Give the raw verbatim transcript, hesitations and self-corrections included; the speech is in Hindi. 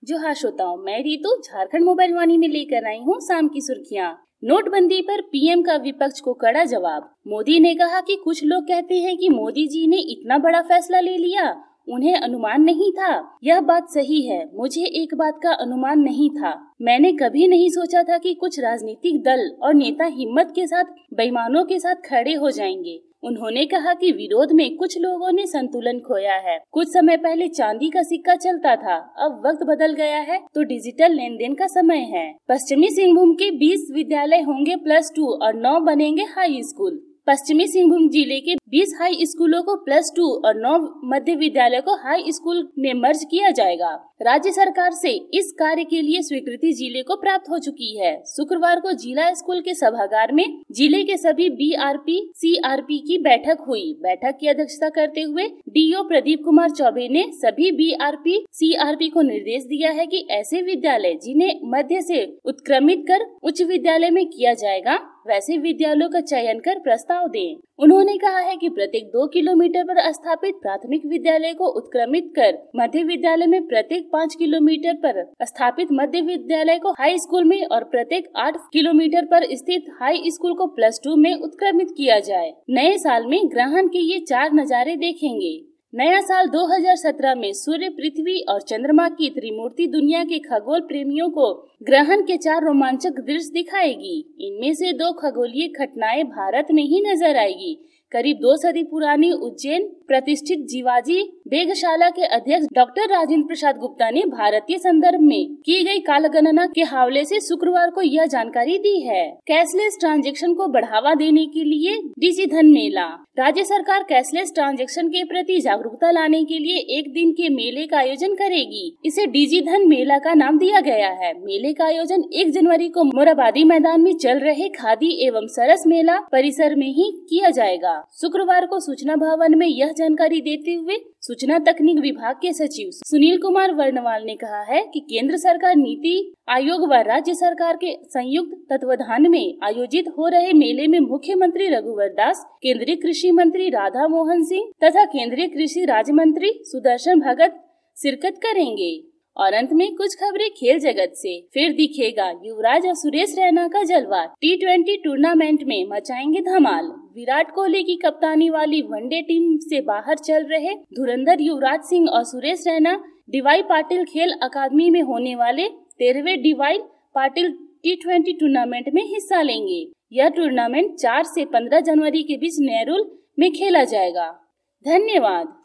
जो हाँ श्रोताओं, मैं रीतू झारखंड मोबाइल वाणी में लेकर आई हूँ शाम की सुर्खियाँ। नोटबंदी पर पीएम का विपक्ष को कड़ा जवाब। मोदी ने कहा कि कुछ लोग कहते हैं कि मोदी जी ने इतना बड़ा फैसला ले लिया, उन्हें अनुमान नहीं था। यह बात सही है, मुझे एक बात का अनुमान नहीं था। मैंने कभी नहीं सोचा था कि कुछ राजनीतिक दल और नेता हिम्मत के साथ बेईमानों के साथ खड़े हो जाएंगे। उन्होंने कहा कि विरोध में कुछ लोगों ने संतुलन खोया है। कुछ समय पहले चांदी का सिक्का चलता था, अब वक्त बदल गया है तो डिजिटल लेन देन का समय है। पश्चिमी सिंहभूम के बीस विद्यालय होंगे प्लस टू और नौ बनेंगे हाई स्कूल। पश्चिमी सिंहभूम जिले के बीस हाई स्कूलों को प्लस टू और नौ मध्य विद्यालय को हाई स्कूल में मर्ज किया जाएगा। राज्य सरकार से इस कार्य के लिए स्वीकृति जिले को प्राप्त हो चुकी है। शुक्रवार को जिला स्कूल के सभागार में जिले के सभी बीआरपी सीआरपी की बैठक हुई। बैठक की अध्यक्षता करते हुए डीओ प्रदीप कुमार चौबे ने सभी बीआरपी सीआरपी को निर्देश दिया है कि ऐसे विद्यालय जिन्हें मध्य से उत्क्रमित कर उच्च विद्यालय में किया जाएगा, वैसे विद्यालयों का चयन कर प्रस्ताव दें। उन्होंने कहा है कि प्रत्येक दो किलोमीटर पर स्थापित प्राथमिक विद्यालय को उत्क्रमित कर मध्य विद्यालय में, प्रत्येक पाँच किलोमीटर पर स्थापित मध्य विद्यालय को हाई स्कूल में और प्रत्येक आठ किलोमीटर पर स्थित हाई स्कूल को प्लस टू में उत्क्रमित किया जाए। नए साल में ग्रहण के ये चार नजारे देखेंगे। नया साल दो हज़ार सत्रह में सूर्य, पृथ्वी और चंद्रमा की त्रिमूर्ति दुनिया के खगोल प्रेमियों को ग्रहण के चार रोमांचक दृश्य दिखाएगी। इनमें से दो खगोलीय घटनाएं भारत में ही नजर आएगी। करीब दो सदी पुरानी उज्जैन प्रतिष्ठित जीवाजी वेधशाला के अध्यक्ष डॉक्टर राजेंद्र प्रसाद गुप्ता ने भारतीय संदर्भ में की गई काल गणना के हवाले से शुक्रवार को यह जानकारी दी है। कैशलेस ट्रांजैक्शन को बढ़ावा देने के लिए डिजिधन मेला। राज्य सरकार कैशलेस ट्रांजैक्शन के प्रति जागरूकता लाने के लिए एक दिन के मेले का आयोजन करेगी। इसे डिजिधन मेला का नाम दिया गया है। मेले का आयोजन एक जनवरी को मोरहाबादी मैदान में चल रहे खादी एवं सरस मेला परिसर में ही किया जाएगा। शुक्रवार को सूचना भवन में यह जानकारी देते हुए सूचना तकनीक विभाग के सचिव सुनील कुमार वर्णवाल ने कहा है कि केंद्र सरकार नीति आयोग व राज्य सरकार के संयुक्त तत्वाधान में आयोजित हो रहे मेले में मुख्यमंत्री रघुवर दास, केंद्रीय कृषि मंत्री राधा मोहन सिंह तथा केंद्रीय कृषि राज्य मंत्री सुदर्शन भगत शिरकत करेंगे। और अंत में कुछ खबरें खेल जगत से। फिर दिखेगा युवराज और सुरेश रैना का जलवा। टी ट्वेंटी टूर्नामेंट में मचाएंगे धमाल। विराट कोहली की कप्तानी वाली वनडे टीम से बाहर चल रहे धुरंधर युवराज सिंह और सुरेश रैना डीवाई पाटिल खेल अकादमी में होने वाले तेरहवें DY Patil T twenty tournament में हिस्सा लेंगे। यह टूर्नामेंट चार से पंद्रह जनवरी के बीच नेहरू में खेला जाएगा। धन्यवाद।